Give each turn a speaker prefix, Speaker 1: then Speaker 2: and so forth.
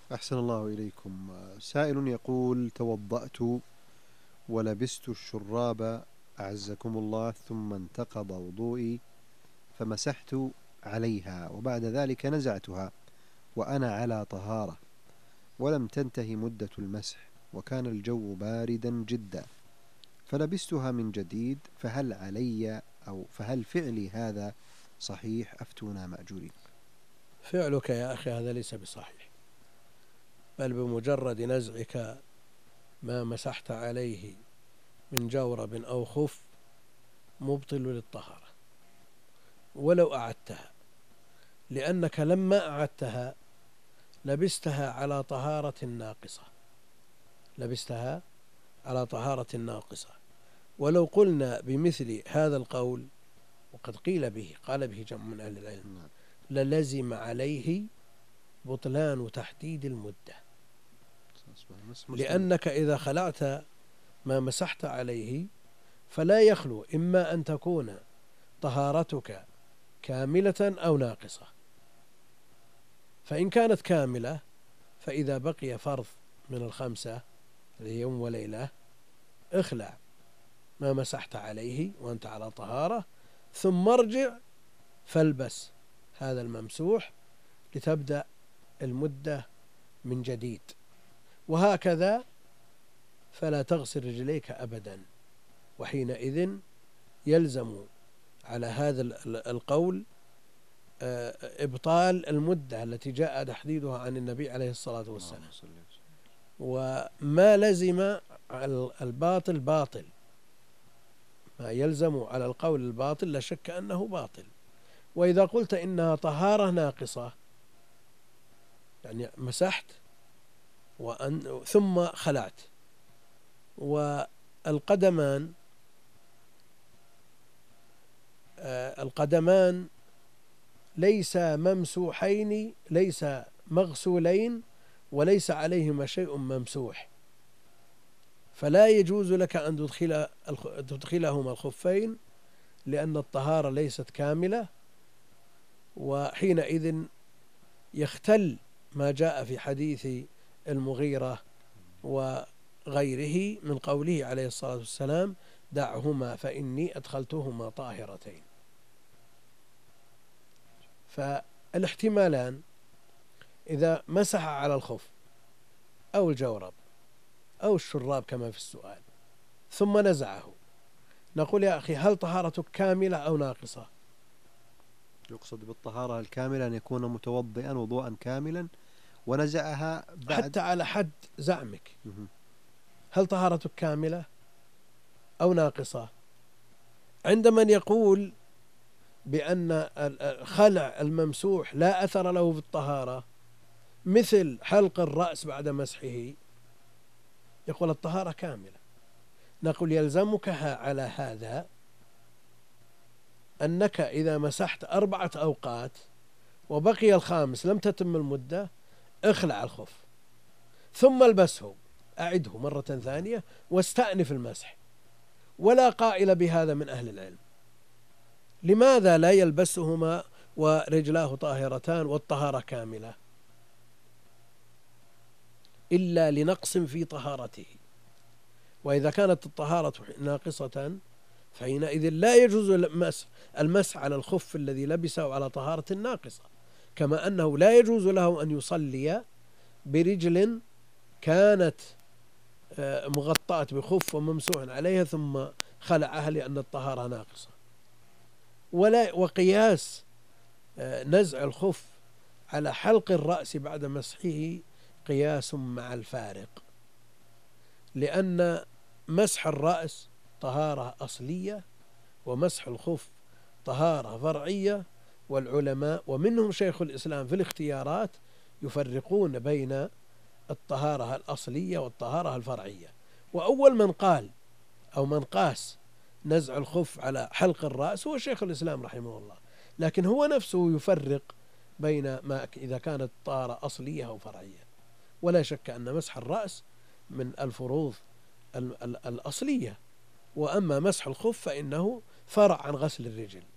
Speaker 1: أحسن الله إليكم. سائل يقول: توضأت ولبست الشراب أعزكم الله، ثم انتقض وضوئي فمسحت عليها، وبعد ذلك نزعتها وأنا على طهارة، ولم تنتهي مدة المسح، وكان الجو باردا جدا، فلبستها من جديد، فهل فعلي هذا صحيح؟ أفتونا مأجورين.
Speaker 2: فعلك يا أخي هذا ليس بصحيح، بل بمجرد نزعك ما مسحت عليه من جورب أو خف مبطل للطهارة ولو أعدتها، لأنك لما أعدتها لبستها على طهارة ناقصة. ولو قلنا بمثل هذا القول، وقد قال به جمع من أهل العلم، للزم عليه بطلان تحديد المدة، لأنك إذا خلعت ما مسحت عليه فلا يخلو إما أن تكون طهارتك كاملة أو ناقصة. فإن كانت كاملة فإذا بقي فرض من الخمسة يوم وليلة اخلع ما مسحت عليه وأنت على طهارة، ثم ارجع فالبس هذا الممسوح لتبدأ المدة من جديد، وهكذا فلا تغسل رجليك أبدا. وحينئذ يلزم على هذا القول إبطال المدة التي جاء تحديدها عن النبي عليه الصلاة والسلام. وما لزم الباطل باطل، ما يلزم على القول الباطل لا شك أنه باطل. وإذا قلت إنها طهارة ناقصة، يعني مسحت ثم خلعت، والقدمان ليس ممسوحين، ليس مغسولين، وليس عليهما شيء ممسوح، فلا يجوز لك أن تدخلهما الخفين لأن الطهارة ليست كاملة، وحينئذ يختل ما جاء في حديث المغيرة وغيره من قوله عليه الصلاة والسلام: دعهما فإني أدخلتهما طاهرتين. فالاحتمالان: إذا مسح على الخف أو الجورب أو الشراب كما في السؤال ثم نزعه، نقول يا أخي هل طهارتك كاملة أو ناقصة؟
Speaker 1: يقصد بالطهارة الكاملة أن يكون متوضئا وضوءا كاملا ونزعها بعد،
Speaker 2: حتى على حد زعمك، هل طهارتك كاملة أو ناقصة؟ عند من يقول بأن خلع الممسوح لا أثر له في الطهارة، مثل حلق الرأس بعد مسحه، يقول الطهارة كاملة. نقول يلزمك على هذا أنك إذا مسحت 4 أوقات وبقي الخامس لم تتم المدة، اخلع الخف ثم البسه، أعده مرة ثانية واستأنف المسح. ولا قائل بهذا من أهل العلم. لماذا لا يلبسهما ورجلاه طاهرتان والطهارة كاملة؟ إلا لنقص في طهارته، وإذا كانت الطهارة ناقصة فحينئذ لا يجوز المسح على الخف الذي لبسه على طهارة ناقصة، كما أنه لا يجوز له أن يصلي برجل كانت مغطاة بخف وممسوح عليها ثم خلعها لأن الطهارة ناقصة. وقياس نزع الخف على حلق الرأس بعد مسحه قياس مع الفارق، لأن مسح الرأس طهارة أصلية ومسح الخف طهارة فرعية، والعلماء ومنهم شيخ الإسلام في الاختيارات يفرقون بين الطهارة الأصلية والطهارة الفرعية. وأول من قال أو من قاس نزع الخف على حلق الرأس هو شيخ الإسلام رحمه الله، لكن هو نفسه يفرق بين ما إذا كانت الطهارة أصلية أو فرعية. ولا شك أن مسح الرأس من الفروض الأصلية، وأما مسح الخف فإنه فرع عن غسل الرجل.